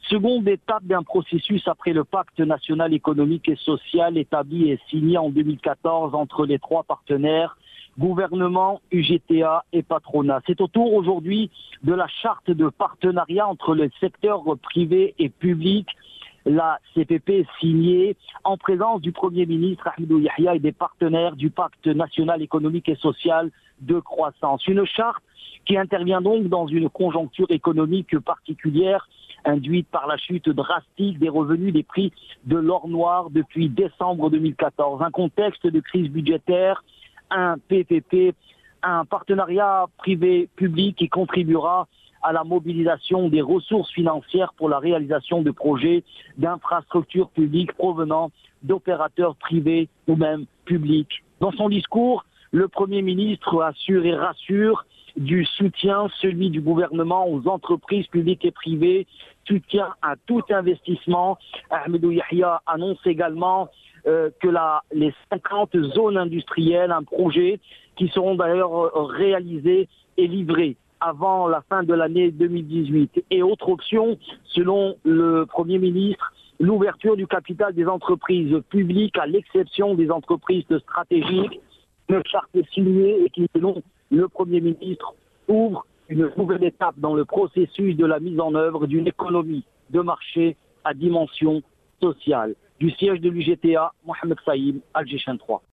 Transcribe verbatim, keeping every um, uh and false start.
Seconde étape d'un processus après le pacte national économique et social établi et signé en deux mille quatorze entre les trois partenaires, gouvernement, U G T A et patronat. C'est au tour aujourd'hui de la charte de partenariat entre le secteur privé et public, la C P P signée en présence du Premier ministre Ahmadou Yahya et des partenaires du pacte national économique et social de croissance. Une charte qui intervient donc dans une conjoncture économique particulière induite par la chute drastique des revenus des prix de l'or noir depuis décembre deux mille quatorze. Un contexte de crise budgétaire, un P P P, un partenariat privé-public qui contribuera à la mobilisation des ressources financières pour la réalisation de projets d'infrastructures publiques provenant d'opérateurs privés ou même publics. Dans son discours, le Premier ministre assure et rassure du soutien, celui du gouvernement aux entreprises publiques et privées, soutien à tout investissement. Ahmadou Yahya annonce également euh, que la, les cinquante zones industrielles, un projet qui seront d'ailleurs réalisés et livrés avant la fin de l'année deux mille dix-huit. Et autre option, selon le Premier ministre, l'ouverture du capital des entreprises publiques à l'exception des entreprises stratégiques, une charte signée et qui, selon le Premier ministre, ouvre une nouvelle étape dans le processus de la mise en œuvre d'une économie de marché à dimension sociale. Du siège de l'U G T A, Mohamed Saïm, Alger trois.